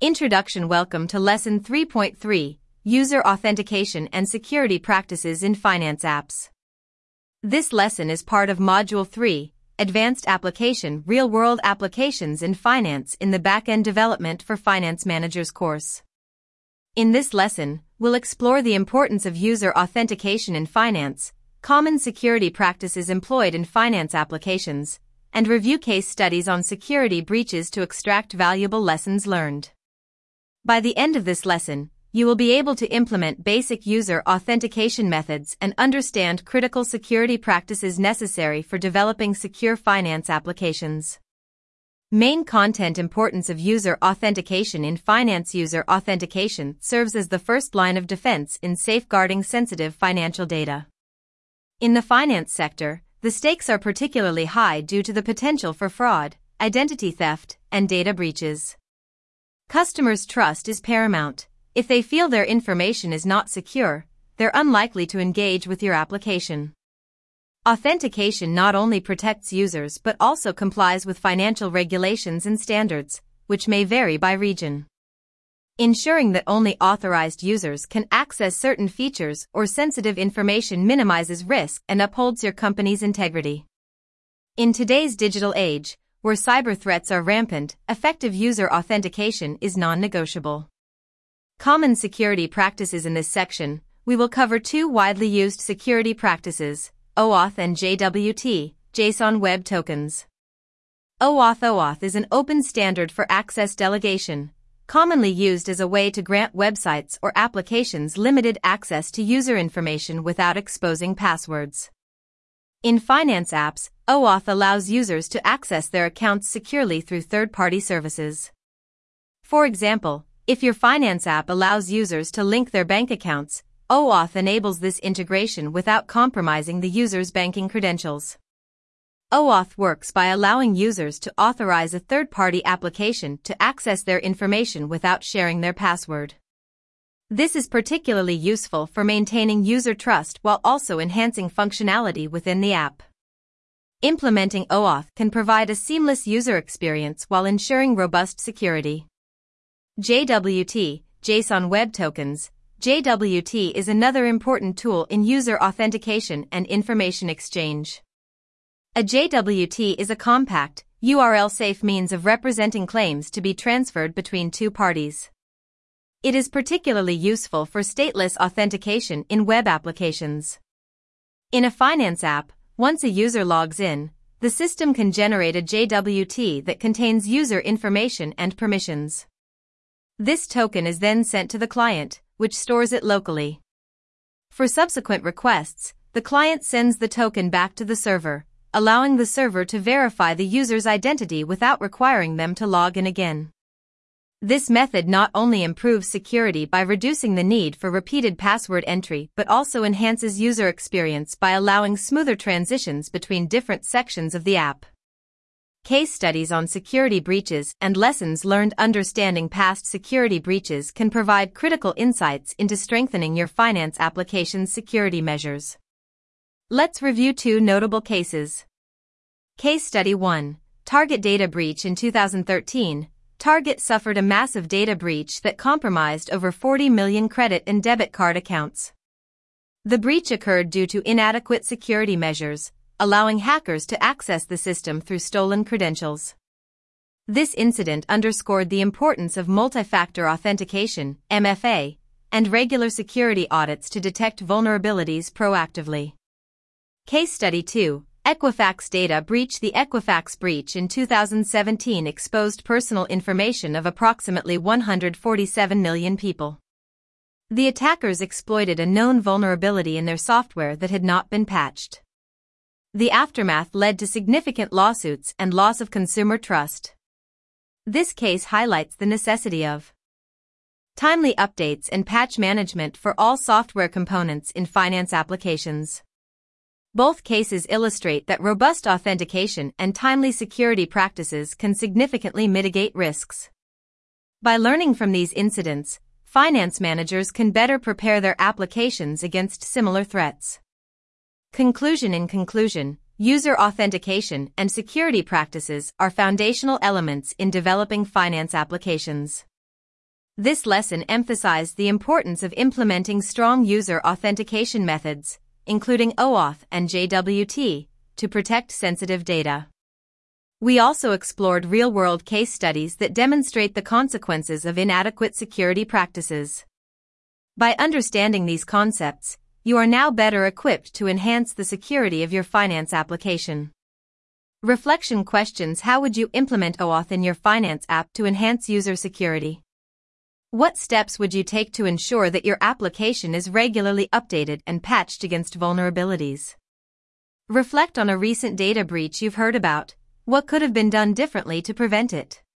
Introduction. Welcome to Lesson 3.3, User Authentication and Security Practices in Finance Apps. This lesson is part of Module 3, Advanced Application Real-World Applications in Finance in the Backend Development for Finance Managers course. In this lesson, we'll explore the importance of user authentication in finance, common security practices employed in finance applications, and review case studies on security breaches to extract valuable lessons learned. By the end of this lesson, you will be able to implement basic user authentication methods and understand critical security practices necessary for developing secure finance applications. Main content. Importance of user authentication in finance. User authentication serves as the first line of defense in safeguarding sensitive financial data. In the finance sector, the stakes are particularly high due to the potential for fraud, identity theft, and data breaches. Customers' trust is paramount. If they feel their information is not secure, they're unlikely to engage with your application. Authentication not only protects users but also complies with financial regulations and standards, which may vary by region. Ensuring that only authorized users can access certain features or sensitive information minimizes risk and upholds your company's integrity. In today's digital age, where cyber threats are rampant, effective user authentication is non-negotiable. Common security practices. In this section, we will cover two widely used security practices, OAuth and JWT, JSON Web Tokens. OAuth is an open standard for access delegation, commonly used as a way to grant websites or applications limited access to user information without exposing passwords. In finance apps, OAuth allows users to access their accounts securely through third-party services. For example, if your finance app allows users to link their bank accounts, OAuth enables this integration without compromising the user's banking credentials. OAuth works by allowing users to authorize a third-party application to access their information without sharing their password. This is particularly useful for maintaining user trust while also enhancing functionality within the app. Implementing OAuth can provide a seamless user experience while ensuring robust security. JWT, JSON Web Tokens. JWT is another important tool in user authentication and information exchange. A JWT is a compact, URL-safe means of representing claims to be transferred between two parties. It is particularly useful for stateless authentication in web applications. In a finance app, once a user logs in, the system can generate a JWT that contains user information and permissions. This token is then sent to the client, which stores it locally. For subsequent requests, the client sends the token back to the server, allowing the server to verify the user's identity without requiring them to log in again. This method not only improves security by reducing the need for repeated password entry but also enhances user experience by allowing smoother transitions between different sections of the app. Case studies on security breaches and lessons learned. Understanding past security breaches can provide critical insights into strengthening your finance application's security measures. Let's review two notable cases. Case Study 1, Target Data Breach. In 2013, Target suffered a massive data breach that compromised over 40 million credit and debit card accounts. The breach occurred due to inadequate security measures, allowing hackers to access the system through stolen credentials. This incident underscored the importance of multi-factor authentication, MFA, and regular security audits to detect vulnerabilities proactively. Case Study 2, Equifax Data Breach. The Equifax breach in 2017 exposed personal information of approximately 147 million people. The attackers exploited a known vulnerability in their software that had not been patched. The aftermath led to significant lawsuits and loss of consumer trust. This case highlights the necessity of timely updates and patch management for all software components in finance applications. Both cases illustrate that robust authentication and timely security practices can significantly mitigate risks. By learning from these incidents, finance managers can better prepare their applications against similar threats. Conclusion. In conclusion, user authentication and security practices are foundational elements in developing finance applications. This lesson emphasized the importance of implementing strong user authentication methods, including OAuth and JWT, to protect sensitive data. We also explored real-world case studies that demonstrate the consequences of inadequate security practices. By understanding these concepts, you are now better equipped to enhance the security of your finance application. Reflection questions: how would you implement OAuth in your finance app to enhance user security? What steps would you take to ensure that your application is regularly updated and patched against vulnerabilities? Reflect on a recent data breach you've heard about. What could have been done differently to prevent it?